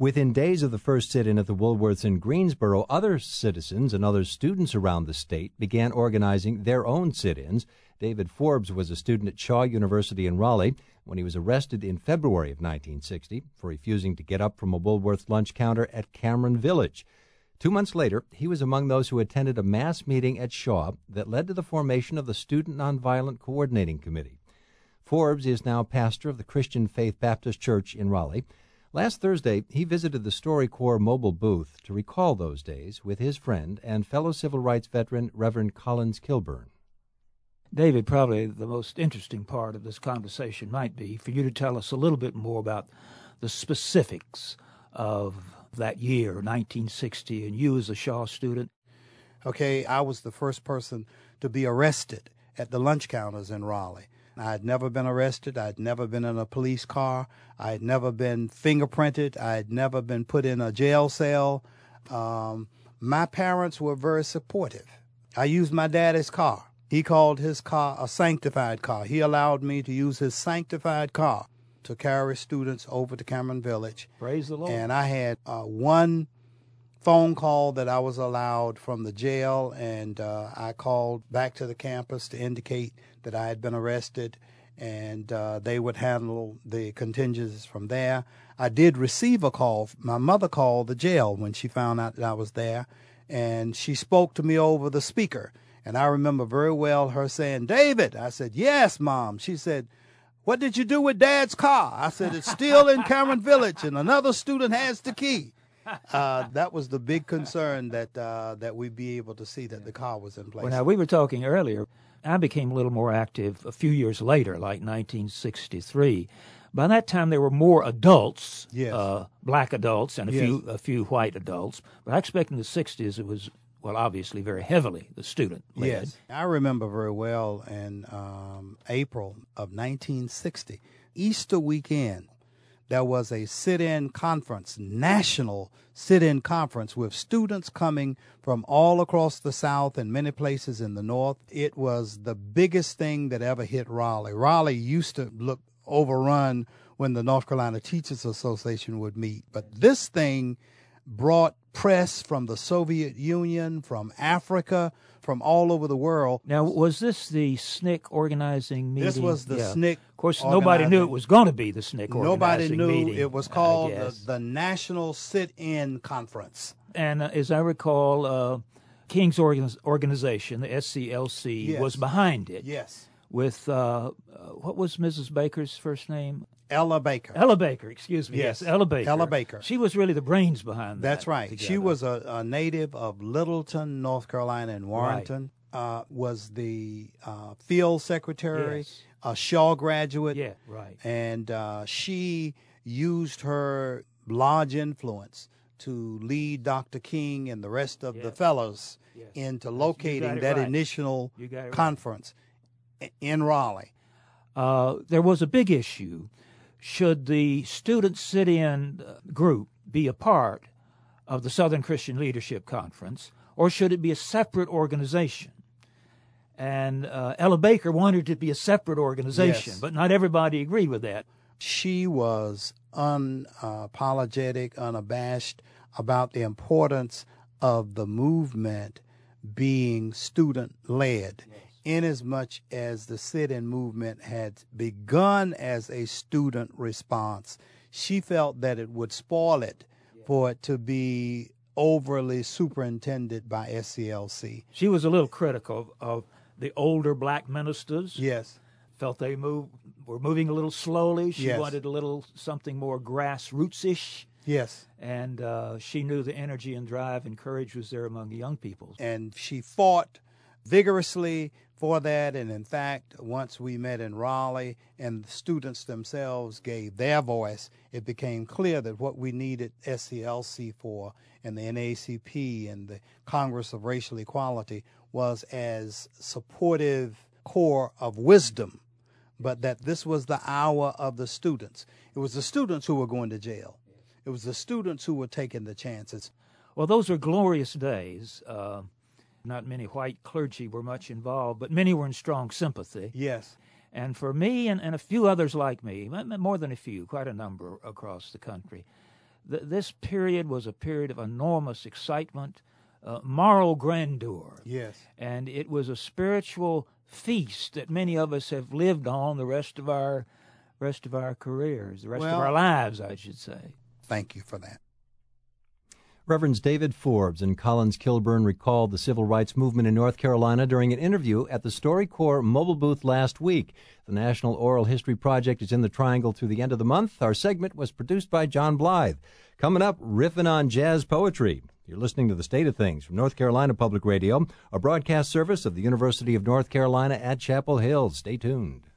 Within days of the first sit-in at the Woolworths in Greensboro, other citizens and other students around the state began organizing their own sit-ins. David Forbes was a student at Shaw University in Raleigh when he was arrested in February of 1960 for refusing to get up from a Woolworths lunch counter at Cameron Village. 2 months later, he was among those who attended a mass meeting at Shaw that led to the formation of the Student Nonviolent Coordinating Committee. Forbes is now pastor of the Christian Faith Baptist Church in Raleigh. Last Thursday, he visited the StoryCorps mobile booth to recall those days with his friend and fellow civil rights veteran, Reverend Collins Kilburn. David, probably the most interesting part of this conversation might be for you to tell us a little bit more about the specifics of that year, 1960, and you as a Shaw student. Okay, I was the first person to be arrested at the lunch counters in Raleigh. I had never been arrested. I had never been in a police car. I had never been fingerprinted. I had never been put in a jail cell. My parents were very supportive. I used my daddy's car. He called his car a sanctified car. He allowed me to use his sanctified car to carry students over to Cameron Village. Praise the Lord. And I had one phone call that I was allowed from the jail, and I called back to the campus to indicate that I had been arrested, and they would handle the contingencies from there. I did receive a call. My mother called the jail when she found out that I was there, and she spoke to me over the speaker. And I remember very well her saying, "David." I said, "Yes, Mom." She said, "What did you do with Dad's car?" I said, "It's still in Cameron Village, and another student has the key." That was the big concern, that we'd be able to see that the car was in place. Well, now, we were talking earlier. I became a little more active a few years later, like 1963. By that time, there were more adults, yes. Black adults, and Yes. a few white adults. But I expect in the 60s it was, well, obviously very heavily the student-led. Yes, I remember very well in April of 1960, Easter weekend, there was a sit-in conference, national sit-in conference with students coming from all across the South and many places in the North. It was the biggest thing that ever hit Raleigh. Raleigh used to look overrun when the North Carolina Teachers Association would meet, but this thing brought press from the Soviet Union, from Africa, from all over the world. Now, was this the SNCC organizing meeting? This was the SNCC. Of course, nobody knew it was going to be the SNCC Nobody organizing meeting. knew. It was called the National Sit-In Conference. And as I recall, King's organization, the SCLC, Yes. was behind it. Yes. With, what was Mrs. Baker's first name? Ella Baker. Ella Baker, excuse me. Yes. Ella Baker. Ella Baker. She was really the brains behind that. That's right. Together. She was a native of Littleton, North Carolina, and Warrenton. Right. Was the field secretary, yes. a Shaw graduate. Yeah, right. And she used her large influence to lead Dr. King and the rest of the fellows into locating that initial conference in Raleigh. There was a big issue. Should the student sit-in group be a part of the Southern Christian Leadership Conference, or should it be a separate organization? And Ella Baker wanted it to be a separate organization, but not everybody agreed with that. She was unapologetic, unabashed about the importance of the movement being student-led. Yes. Inasmuch as the sit-in movement had begun as a student response, she felt that it would spoil it for it to be overly superintended by SCLC. She was a little critical of the older black ministers. Yes. Felt they were moving a little slowly. She yes. wanted a little something more grassroots-ish. Yes. And she knew the energy and drive and courage was there among the young people. And she fought vigorously for that. And in fact, once we met in Raleigh and the students themselves gave their voice, it became clear that what we needed SCLC for and the NAACP and the Congress of Racial Equality was as supportive core of wisdom, but that this was the hour of the students. It was the students who were going to jail. It was the students who were taking the chances. Well, those were glorious days. Not many white clergy were much involved, but many were in strong sympathy. Yes. And for me and a few others like me, more than a few, quite a number across the country, This period was a period of enormous excitement, moral grandeur. Yes. And it was a spiritual feast that many of us have lived on the rest of our careers, the rest of our lives, I should say. Thank you for that. Reverends David Forbes and Collins Kilburn recalled the civil rights movement in North Carolina during an interview at the StoryCorps mobile booth last week. The National Oral History Project is in the Triangle through the end of the month. Our segment was produced by John Blythe. Coming up, riffing on jazz poetry. You're listening to The State of Things from North Carolina Public Radio, a broadcast service of the University of North Carolina at Chapel Hill. Stay tuned.